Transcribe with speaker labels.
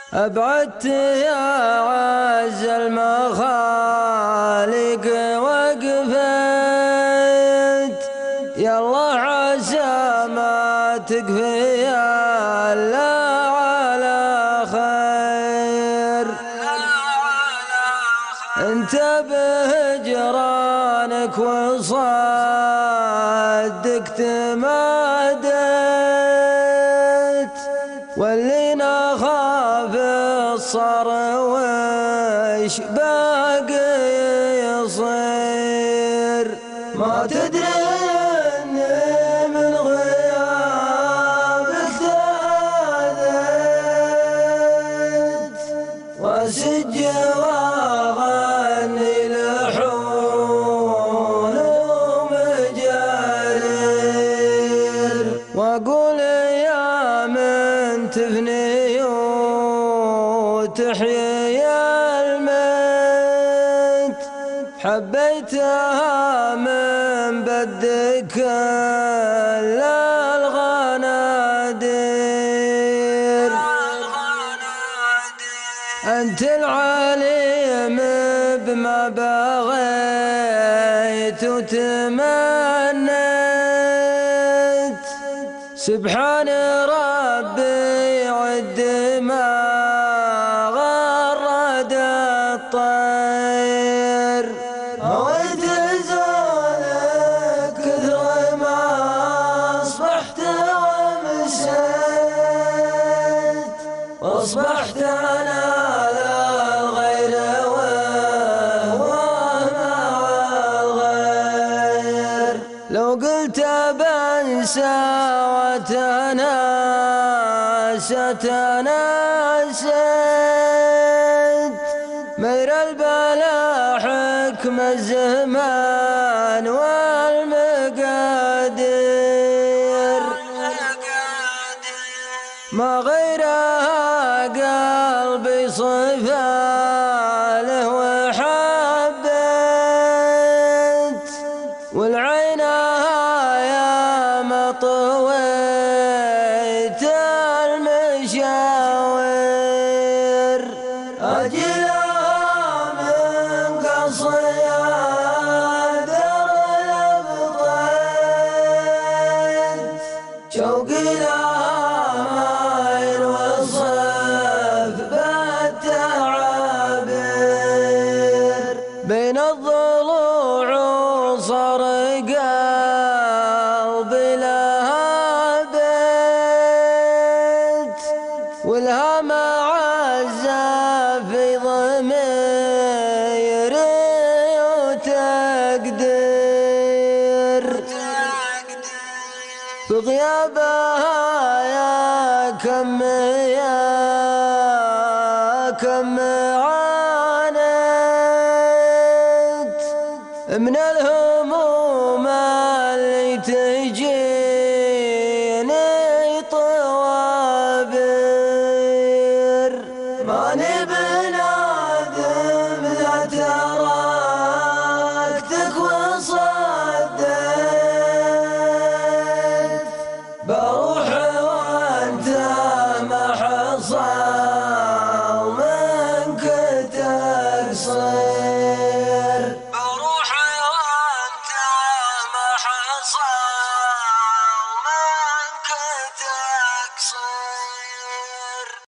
Speaker 1: أبعدت يا عز المخالق وقفت، يالله عسى ما تقفي إلا على خير. انت بهجرانك وصدقت ما ديت، واللي نخاف الصار وش باقي يصير. ما تدري اني من غيابك تأذيت، واسج واغني لحون ومجارير، واقول يا من تفني وتحيي الميت، حبيتها من بدك كل الغنادير. أنت العليم بما بغيت وتمنيت، سبحان ربي عد ما غرد الطير. هويت زولك كثر ما أصبحت ومسيت، وأصبحت أنا للغير وهو مع الغير. لو قلت بنسى وتناسيت، مير البلا حكم الزمان والمقادير، ما غيرها قلبي صفى له وحبيت، والعينها يا مطويت المشاوير. أجلها من قصياد الأبطيت، شوقي لها مايل وصف بالتعابير، بين الضلوع وصار قلبي لها بيت، والهام عزى في ضميري وتقدير، بغيابها يا كم عانيت، من الهموم اللي تجيني طوابير. ماني بنادم لا تركتك وصديت، بروح وانت ما حصل منك تقصير. بروح وانت ما حصل منك تقصير.